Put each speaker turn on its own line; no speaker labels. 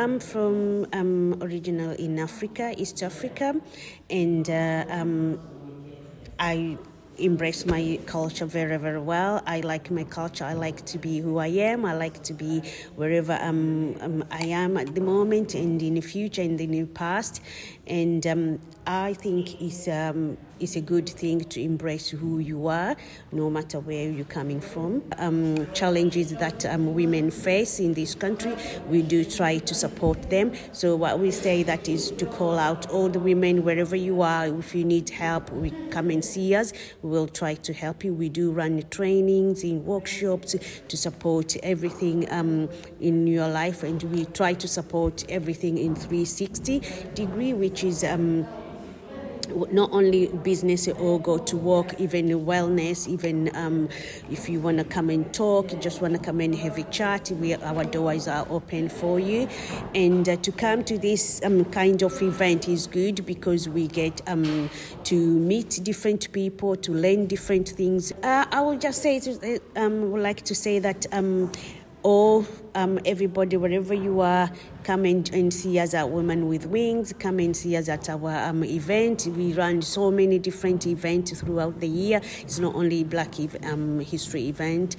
I'm from original in Africa, East Africa, and I embrace my culture very, very well. I like my culture. I like to be who I am. I like to be wherever I am at the moment and in the future and in the past. And I think it's a good thing to embrace who you are, no matter where you're coming from. Challenges that women face in this country, we do try to support them. So what we say that is to call out all the women wherever you are. If you need help, we come and see us. We will try to help you. We do run trainings in workshops to support everything in your life, and we try to support everything in 360 degree, which is not only business or go to work, even wellness, even if you want to come and talk, you just want to come and have a chat, our doors are open for you. And to come to this kind of event is good because we get to meet different people, to learn different things. I would just say, would like to say that everybody, wherever you are, come and see us at Women with Wings. Come and see us at our event. We run so many different events throughout the year. It's not only Black History event.